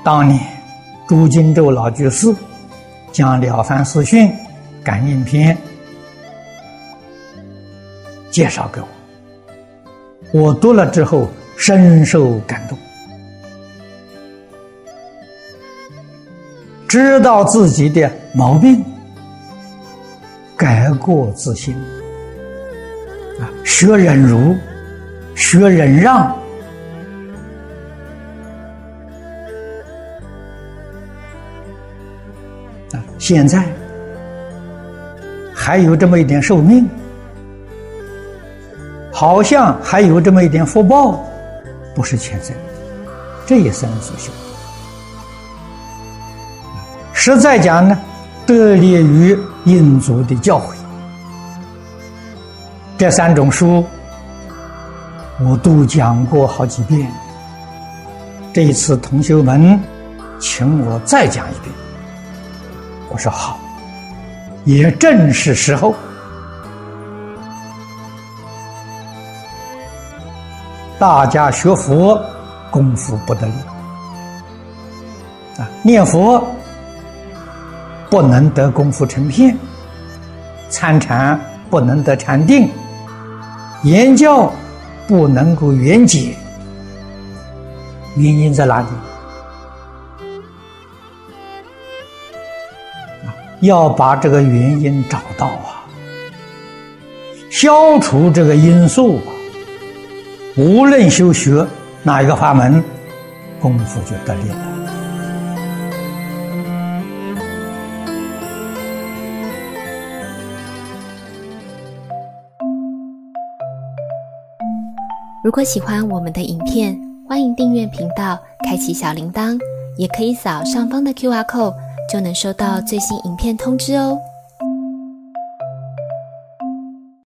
当年朱金洲老居士将《了凡四训》感应篇介绍给我读了之后深受感动，知道自己的毛病，改过自新，学忍辱，学忍让，现在还有这么一点寿命，好像还有这么一点福报，不是前生，这一生所修。实在讲呢，得力于印祖的教诲。这3种书我都讲过好几遍，这一次同学们请我再讲一遍，我说好，也正是时候。大家学佛功夫不得力念佛不能得功夫成片，参禅不能得禅定，言教不能够圆解，原因在哪里？要把这个原因找到消除这个因素无论修学哪一个法门，功夫就得力了。 如果喜欢我们的影片，欢迎订阅频道，开启小铃铛，也可以扫上方的 QR code，就能收到最新影片通知哦。